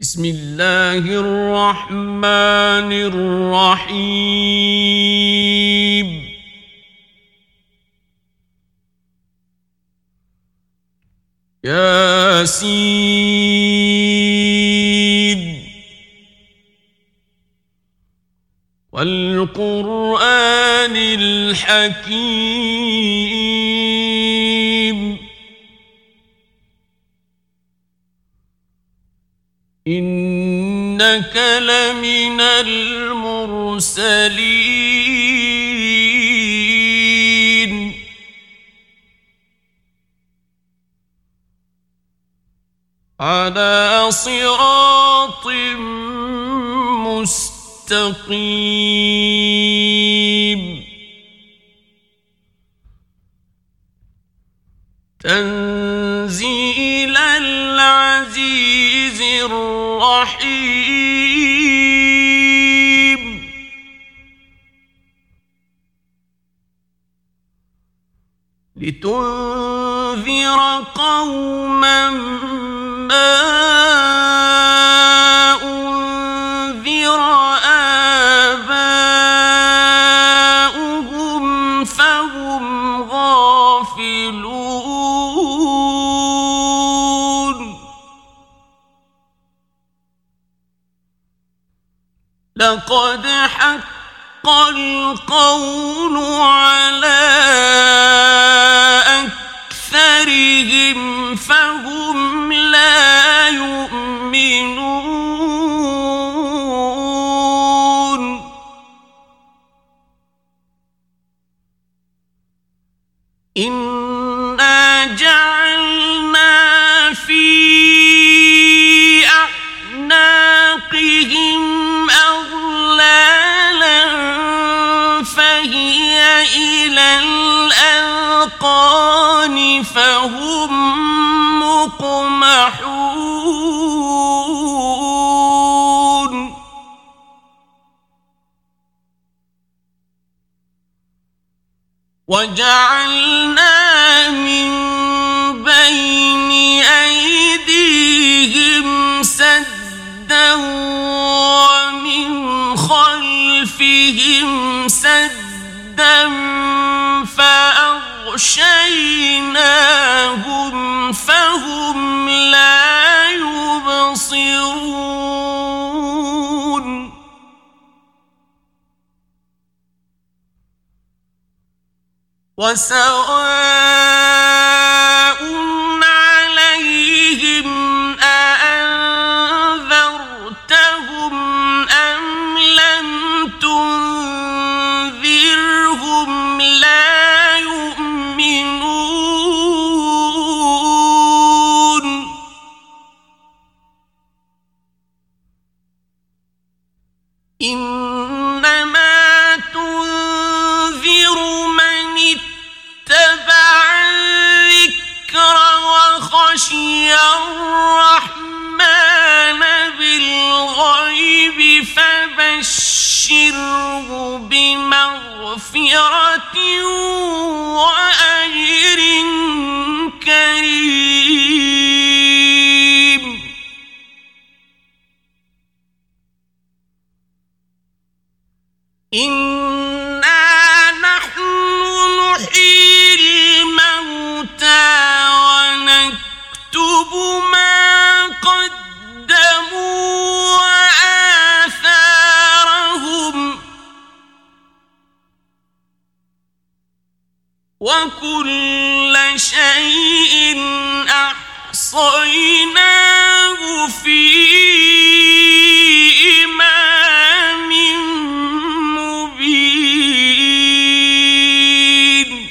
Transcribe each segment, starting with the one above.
بسم الله الرحمن الرحيم ياسين والقرآن الحكيم إنك لمن المرسلين على صراط مستقيم تنزيل العزيز الرحيم لتنذر قوما ما أنذر آباؤهم فهم غافلون لقد حق القول على أكثرهم فهم لا يؤمنون إنا جعلنا في أعناقهم أغلالا فهي إلى الأذقان فهم مقمحون وجعلنا من بين أيديهم سدا ومن خلفهم سدا فأغشيناهم فهم لا يبصرون وسواء عليهم أأنذرتهم أم لم تنذرهم لا يؤمنون إنما تنذر من اتبع الذكر وخشي الرحمن بالغيب فبشره بمغفرة وأجر كريم إنا نحن نحيي الموتى ونكتب ما قدموا وآثارهم وكل شيء أحصيناه في إمام مبين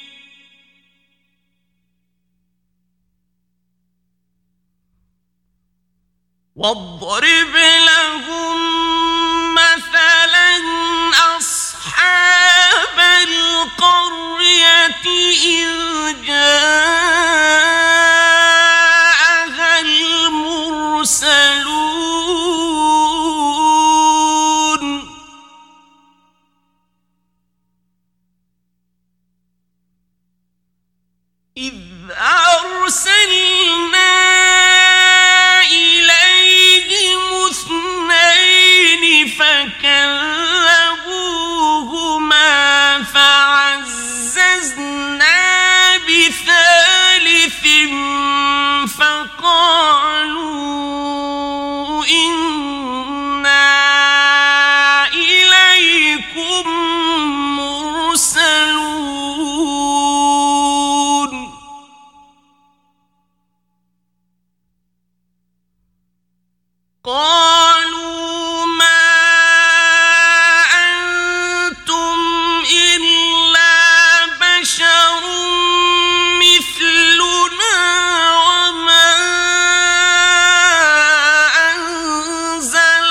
واضرب لهم مثلا أصحاب القرية إذ جاءها المرسلون إذ أرسلنا إليهم قالوا ما أنتم إلا بشر مثلنا وما أنزل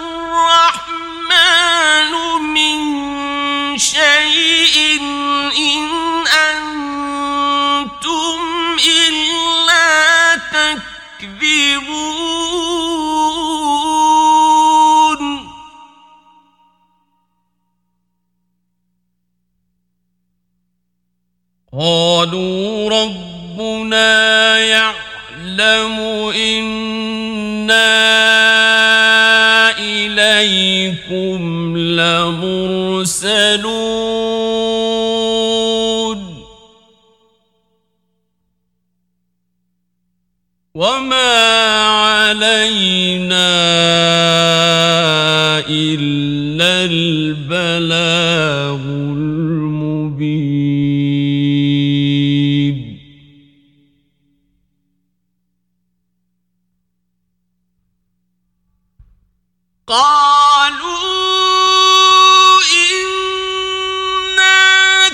الرحمن من شيء إن أنتم إلا تكذبون قالوا ربنا يعلم إنا إليكم لمرسلون وما علينا إلا البلاغ المبين قالوا إنا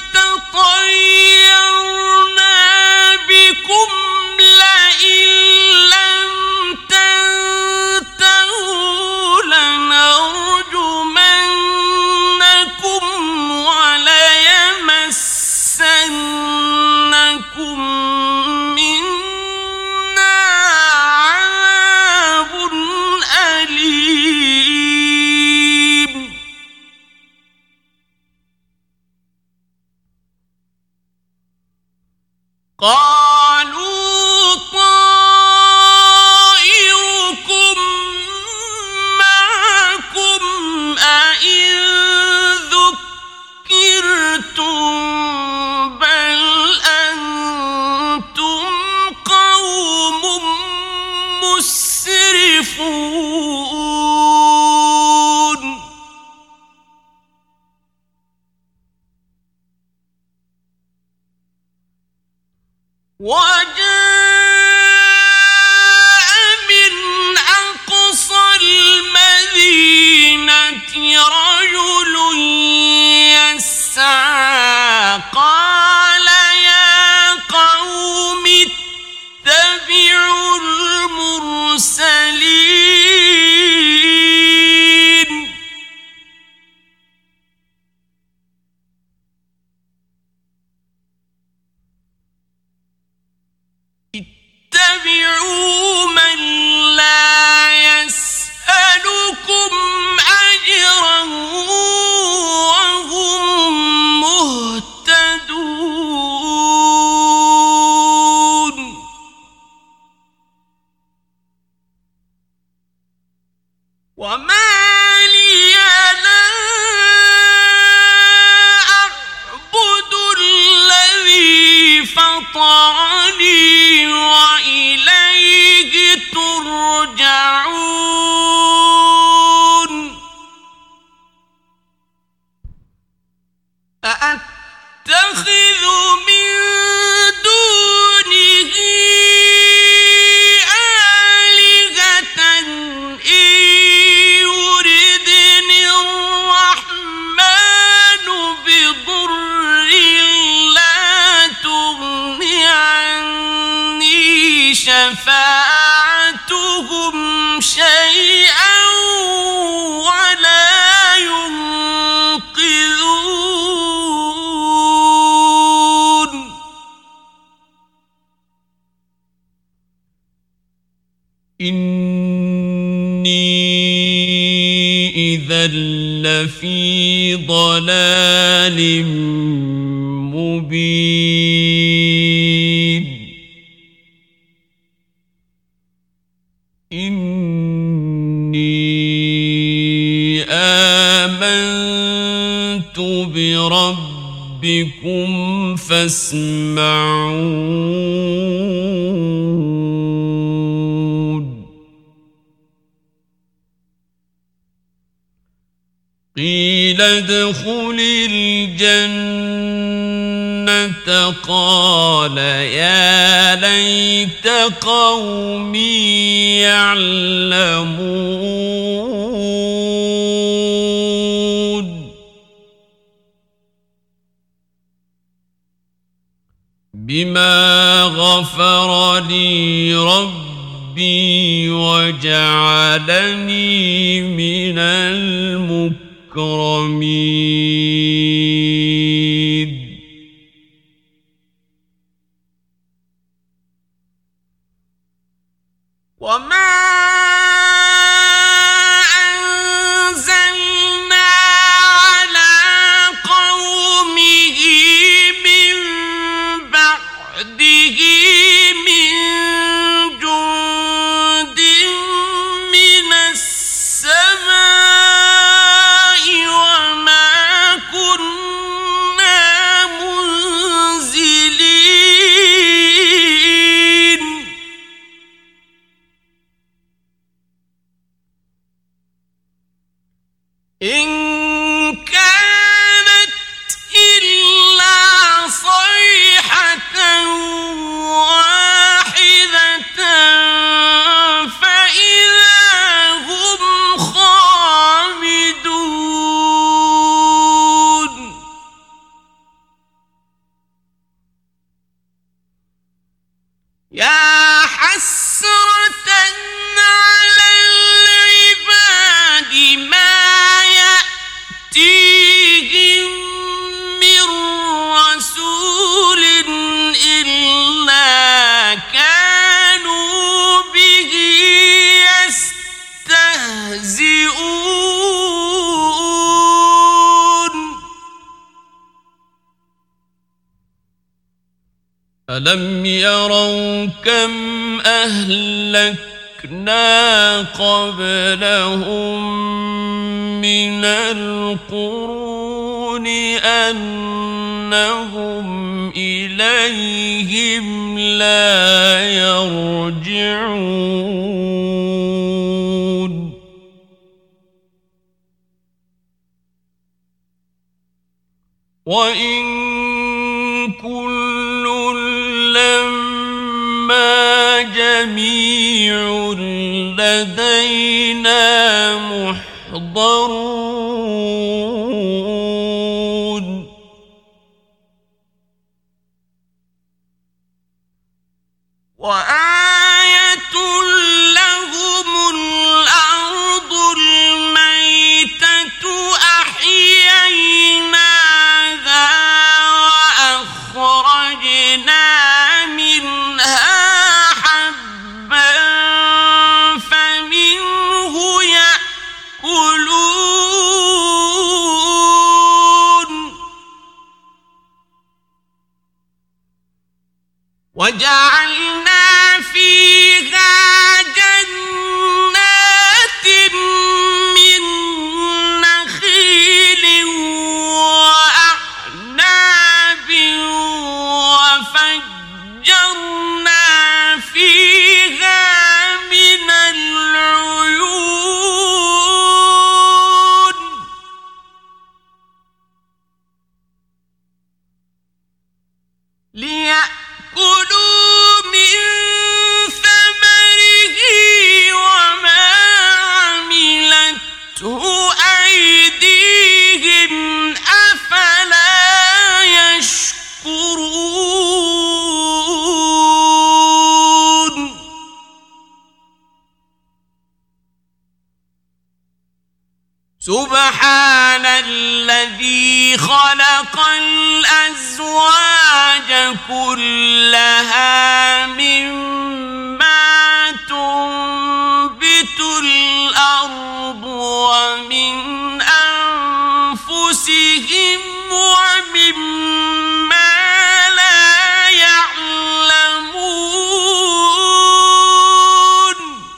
تطيرنا بكم لئن لم تنتهوا لنرجمنكم وليمسنكم منا عذاب أليم قالوا طائركم معكم أئن ذكرتم بل أنتم قوم مسرفون وجاء من أقصى المدينة رجل يسعى قال يا قوم اتبعوا المرسلين اتبعوا من لا يسألكم أجرا وهم مهتدون وما لي لا أعبد الذي فطرني وإليه ترجعون أأتخذ من دونه آلهة إن يردني الرحمن بضر لا تغن عني شفاعتهم شيئا ولا ينقذون إني إذا لفي ضلال مبين إني آمنت بربكم فاسمعون قيل ادخل الجنة قال يا ليت قومي يعلمون بما غفر لي ربي وجعلني من المكرمين وما ألم يروا كم أهلكنا قبلهم من القرون أنهم إليهم لا يرجعون وإن كل لما جميع لدينا محضرون وآية لهم الأرض الميتة أحييناها وأخرجنا منها حبا فمنه يأكلون وجعلنا فيها جنات من نخيل وأعناب وفجرنا فيها من العيون ليأكلوا من ثمره وما عملته أيديهم أفلا يشكرون سبحان الذي خلق الأزواج كلها مما تنبت الأرض ومن أنفسهم ومما لا يعلمون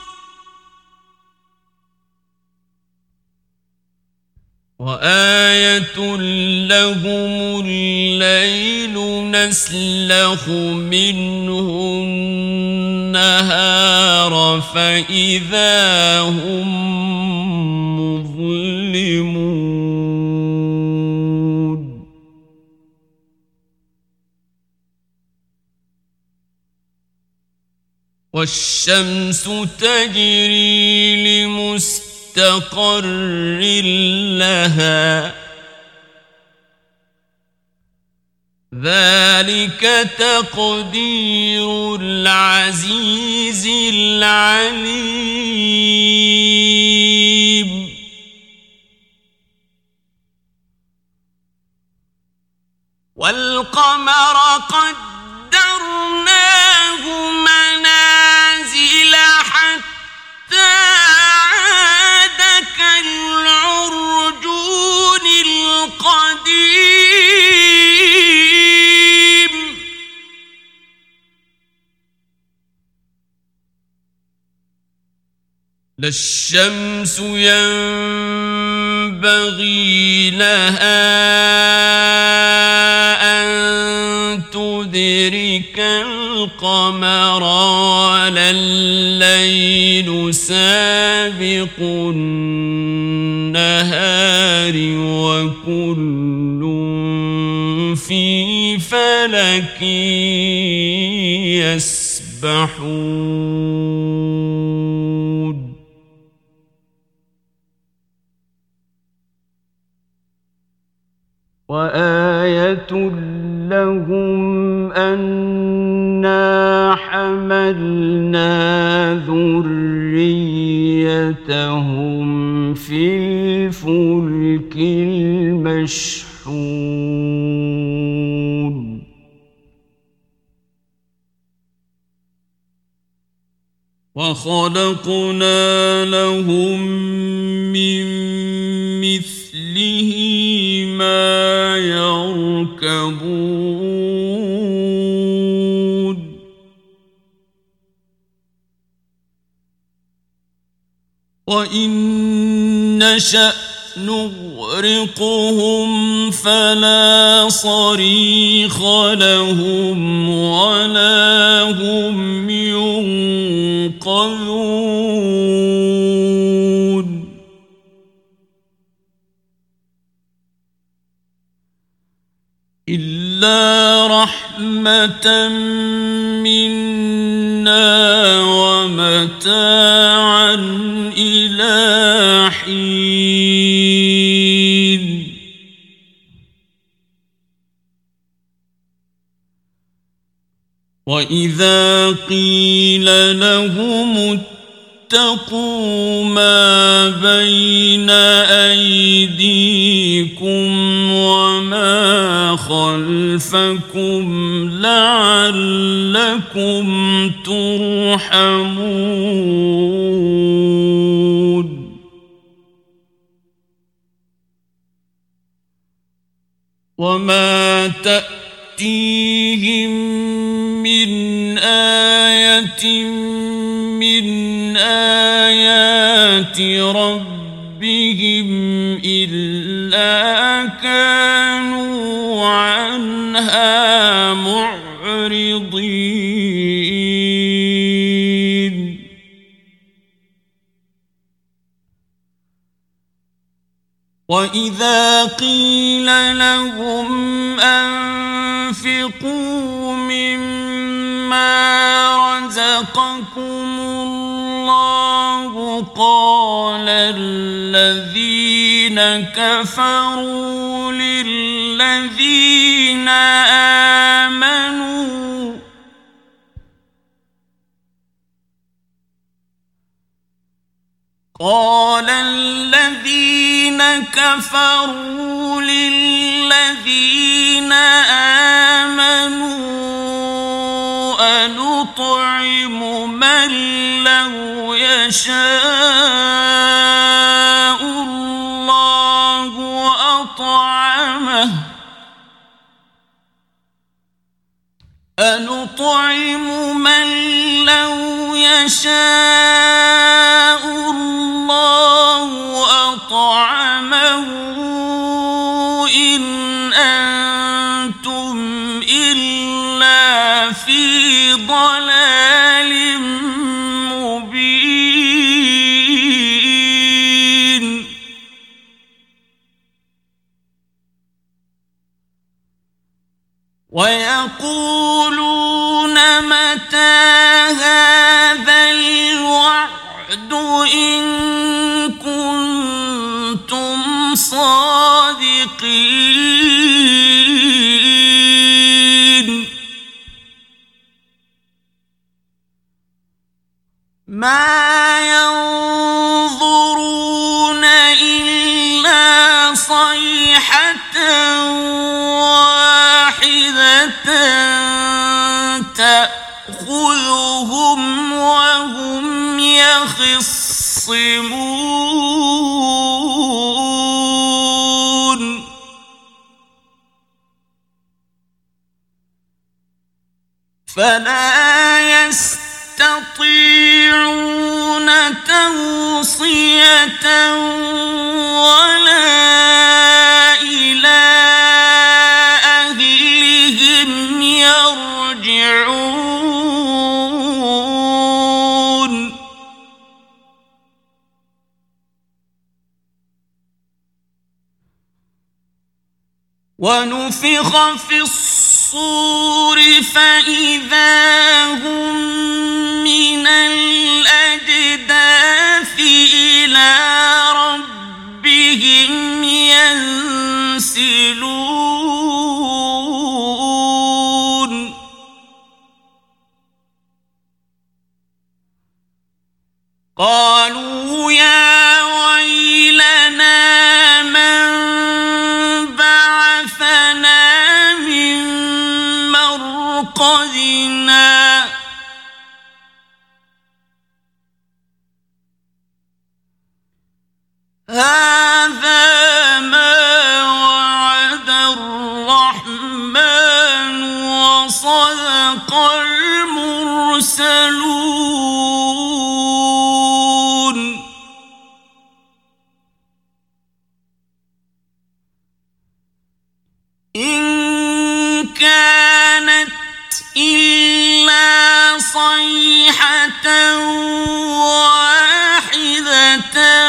وآية لهم الليل نسلخ منه النهار فإذا هم مظلمون والشمس تجري لمستقر لها ذلك تقدير العزيز العليم والقمر قدرناه منازل حتى عاد كالعرجون القديم لا الشمس ينبغي لها أن تدرك القمر ولا الليل سابق النهار وكل في فلك يسبحون وآية لهم أنا حملنا ذريتهم في الفلك المشحون وخلقنا لهم من مثله ما يركبون وإن نشأ نغرقهم فلا صريخ لهم ولا هم ينقذون إلا رحمة منا ومتاعا إلى حين وإذا قيل لهم اتقوا ما بين أيديكم وما خلفكم لعلكم ترحمون وما تأتيهم من آية من آيات ربهم إلا كانوا عنها معرضين وإذا قيل لهم أنفقوا مما رزقكم الله قال الذين كفروا للذين آمنوا قال الذين كفروا للذين آمنوا أنطعم من لو يشاء الله أطعمه أنطعم من لو يشاء الله أطعمه إن أنتم إلا في ضلال مبين ويقولون متى هذا الوعد إن كنتم صادقين يخصمون فلا يستطيعون توصية ولا إلى أهلهم يرجعون ونفخ في الصور فإذا هم من الأجداث إلى ربهم ينسلون قالوا يا ويلنا من بعثنا من مرقدنا هذا ما وعد الرحمن وصدق المرسلون إن كانت إلا صيحة واحدة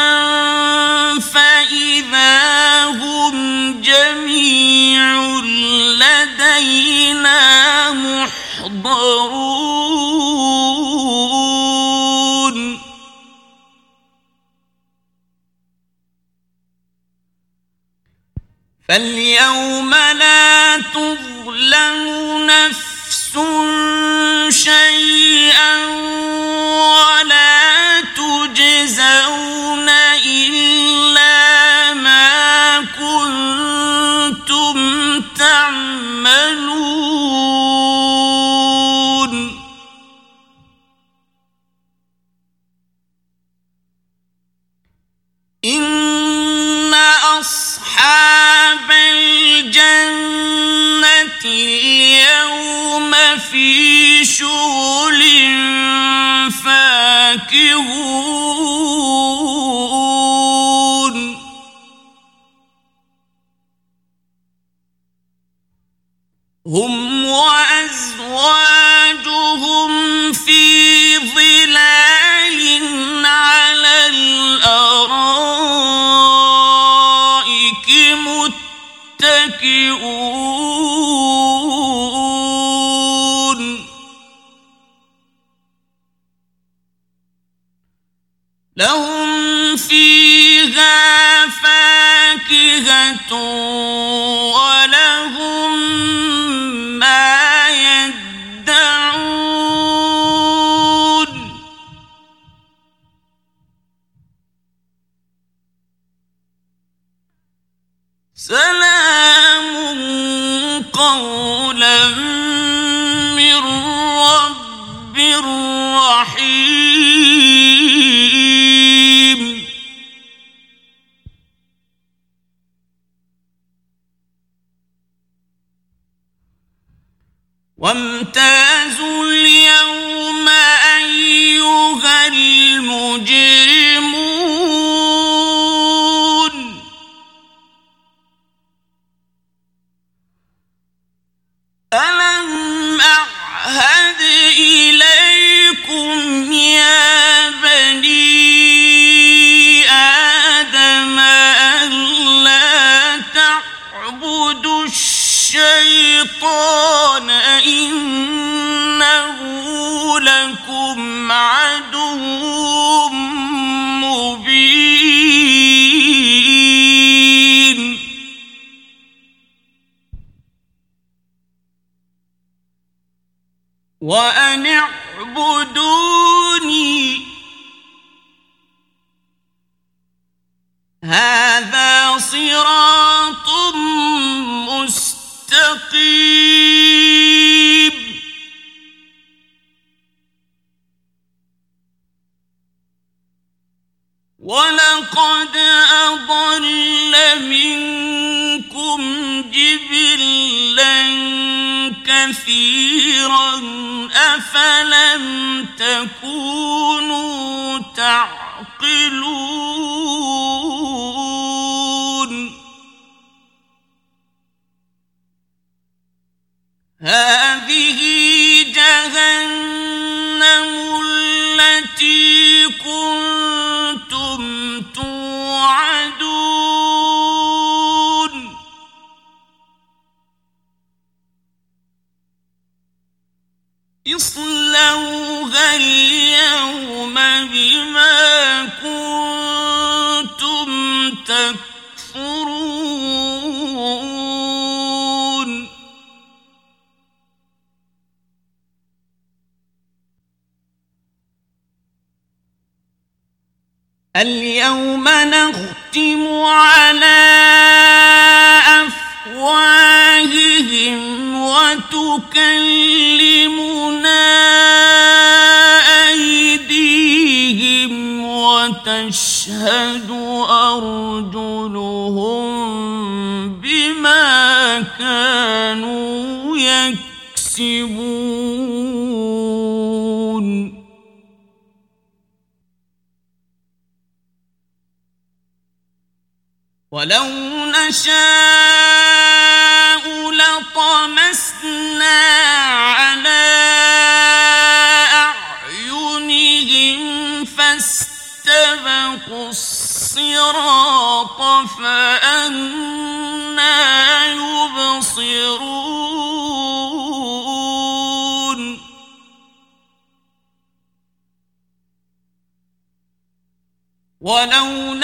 فإذا هم جميع لدينا محضرون فاليوم لا تظلم نفس شيئا ولا تجزون إلا ما كنتم تعملون إن أصحاب الجنة اليوم في شغل فاكهون هم وأزواجهم في ظلال على الأرائك متكئون لهم فيها فاكهة ولهم ما يدعون سلام قولا من رب رحيم وامتازوا اليوم أيها المجرمون ألم أعهد إليكم يا بني آدم ألا تعبدوا الشيطان إنه لكم عدو مبين وأن اعبدوني هذا صراط مستقيم قد أضل منكم جبلا كثيرا أفلم تكونوا تعقلون هذه جهنم التي كنتم توعدون اصلوها اليوم بما كنتم تكفرون اليوم نختم على أفواههم وتكلمنا أيديهم وتشهد أرجلهم بما كانوا يكسبون ولو نشاء لطمسنا على أعينهم فاستبقوا الصراط فأنى يبصرون ولو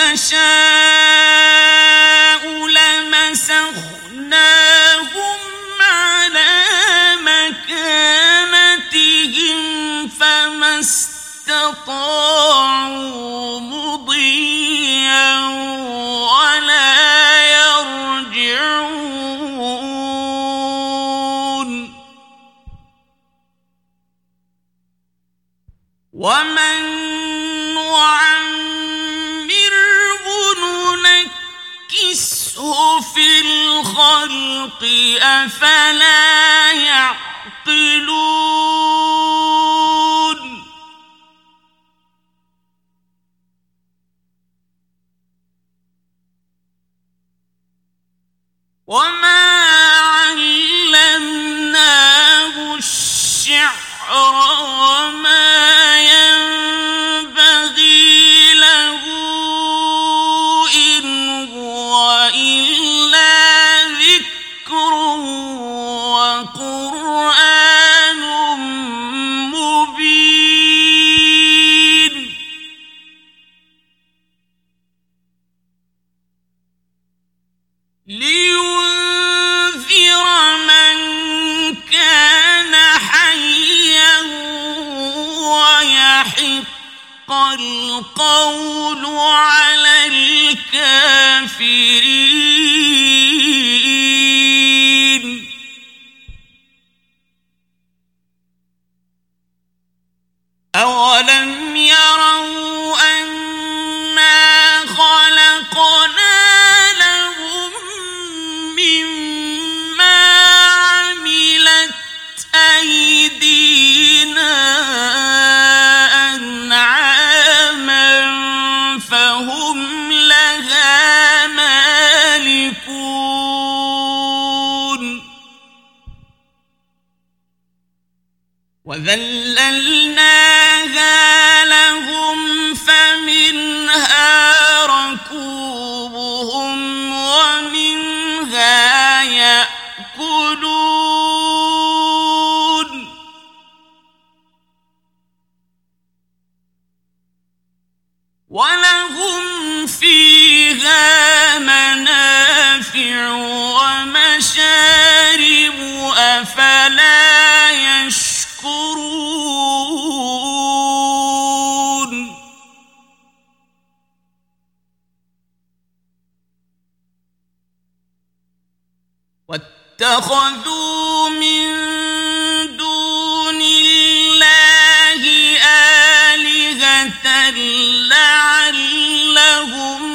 نشاء لمسخناهم على مكانتهم فما استطاعوا مضيا ولا يرجعون ومن ننكسه في الخلق أفلا يعقلون وما علمناه الشعر وما ينبغي له إن هو إلا ذكر وقرآن مبين لينذر من كان حيا ويحق القول على الكافرين أولم يروا أنا خلقنا لهم مما عملت أيدينا أنعاما فهم لها مالكون وذللناها لهم فمنها ركوبهم ومنها يأكلون ولهم فيها منافع ومشارب أفلا يشكرون واتخذوا من دون الله آلهة لعلهم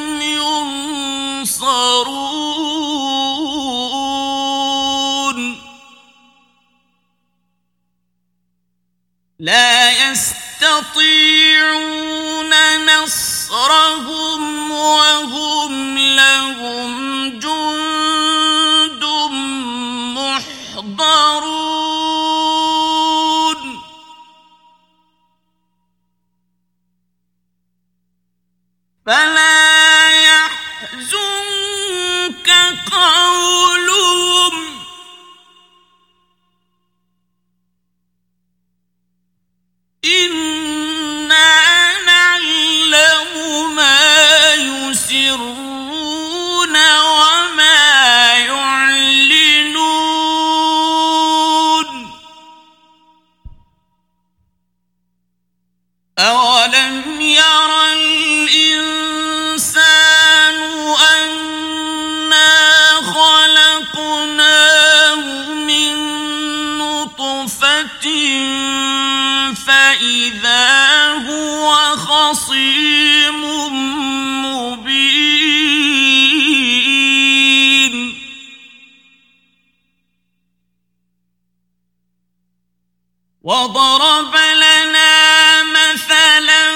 وضرب لنا مثلا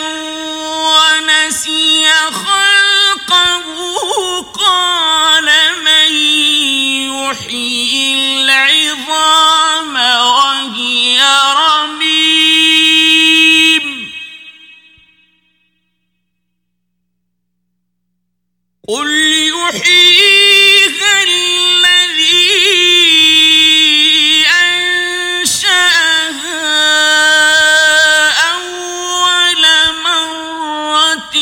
ونسي خلقه قال من يحيي العظام وهي رميم قل يحييها الذي أنشأها أول مرة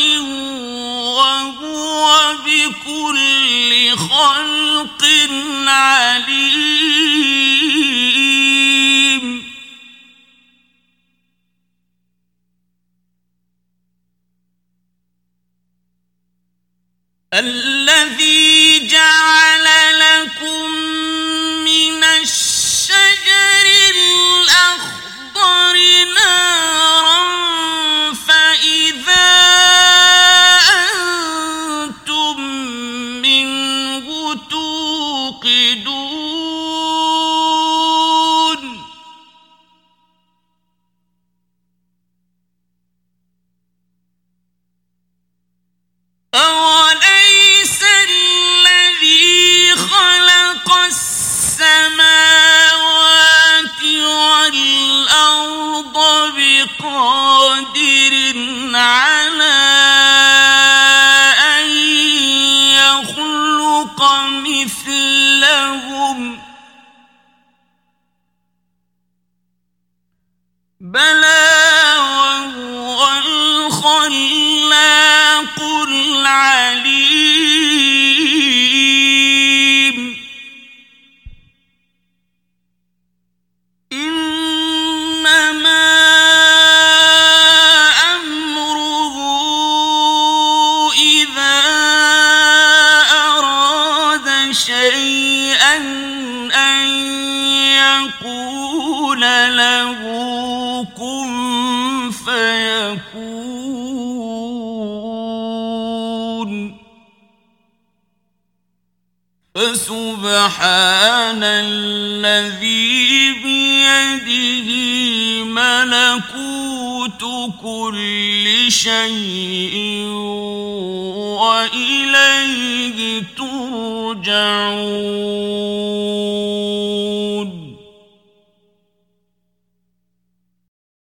وهو بكل خلق عليم الذي جعل لكم من الشجر الأخضر نارا فإذا أنتم منه توقدون أوليس الذي خلق السماوات والأرض بقادر على أن يخلق مثلهم بلى وهو الخلاق العليم إنما أمره إذا أراد شيئا أن يقول له كن فيكون فسبحان الذي بيده ملكوت كل شيء وإليه ترجعون